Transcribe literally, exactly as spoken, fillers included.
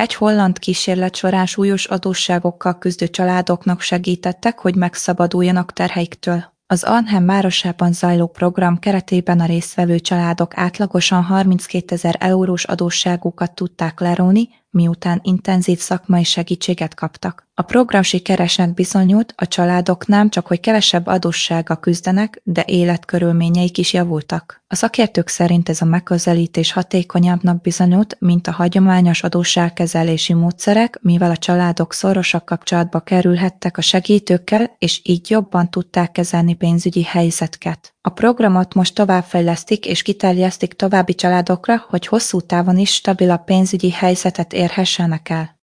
Egy holland kísérlet során súlyos adósságokkal küzdő családoknak segítettek, hogy megszabaduljanak terheiktől. Az Arnhem városában zajló program keretében a résztvevő családok átlagosan harminckétezer eurós adósságukat tudták leróni, miután intenzív szakmai segítséget kaptak. A program sikeresnek bizonyult, a családok nem csak hogy kevesebb adóssággal küzdenek, de életkörülményeik is javultak. A szakértők szerint ez a megközelítés hatékonyabbnak bizonyult, mint a hagyományos adósságkezelési módszerek, mivel a családok szorosabb kapcsolatba kerülhettek a segítőkkel, és így jobban tudták kezelni pénzügyi helyzetüket. A programot most továbbfejlesztik és kiterjesztik további családokra, hogy hosszú távon is stabilabb pénzügyi helyzetet érhessenek el.